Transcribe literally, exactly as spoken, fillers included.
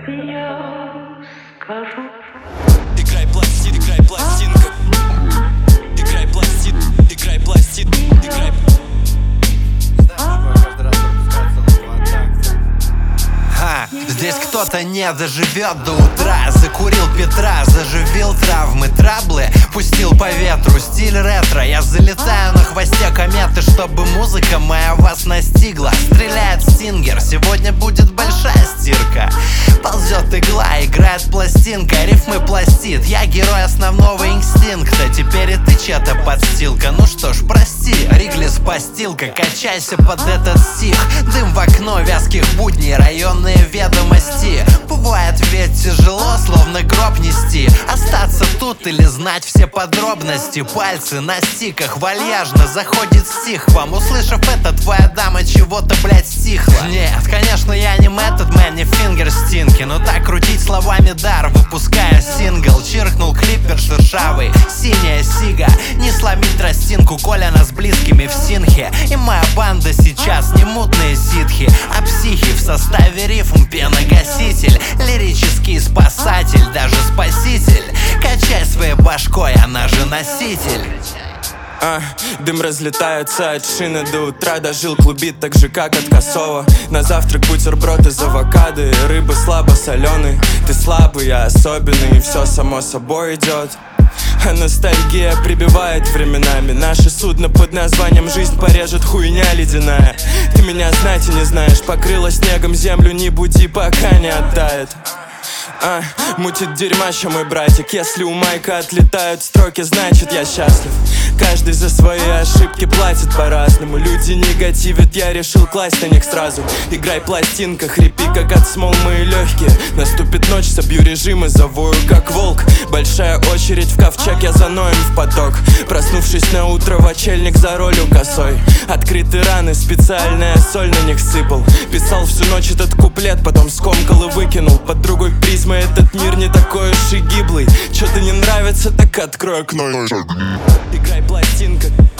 я скажу. Играй пластин, играй пластинка. Играй пластин, играй пластин, играй. Ха, здесь кто-то не доживет до утра. Закурил Петра, заживил травмы, траблы пустил по ветру, стиль ретро. Я залетаю на хвосте кометы, чтобы музыка моя вас настигла. Стреляет стингер, сегодня будет большая стирка. Ползет игла, играет пластинка, рифмы пластит. Я герой основного инстинкта, теперь и ты чья-то подстилка. Ну что ж, прости, Риглис постилка, качайся под этот стих. Дым в окно вязких будней, районные ведомости. Бывает ведь тяжело, словно гроб нести. Остаться тут или знать все подробности. Пальцы на стиках, вальяжно заходит стих вам. Услышав это, твоя дама чего-то, блять, стихла. Нет, конечно, я не Method Man, не фингерстинки, но так крутить словами дар, выпуская сингл. Чиркнул клипер шершавый, синяя сига. Не сломить тростинку, Коля нас близкими в синхе. И моя банда сейчас не мутные ситхи, а психи в составе рифм, пеногаситель. Лирический спасатель, даже спаситель. Качай своей башкой, она же носитель. А, дым разлетается от шины до утра. Дожил, клубит так же, как от косого. На завтрак бутерброд из авокадо и рыбы слабо соленый. Ты слабый, я особенный, и все само собой идет. А ностальгия прибивает временами. Наше судно под названием «Жизнь» порежет хуйня ледяная. Ты меня знать и не знаешь, покрыла снегом землю, не буди, пока не оттает. А, мутит дерьмаща мой братик. Если у Майка отлетают строки, значит я счастлив. Каждый за свои ошибки платит по-разному. Люди негативят, я решил класть на них сразу. Играй пластинка, хрипи как от смол мои легкие. Наступит ночь, собью режим и завою как волк. Большая очередь в ковчег, я заноем в поток. Проснувшись на утро в очельник за ролью косой. Открыты раны, специальная соль на них сыпал. Писал всю ночь этот куплет, потом скомкал и выкинул. Под другой призмой этот мир не такой уж и гиблый. Чё-то не нравится, так открой окно. Играй пластинка.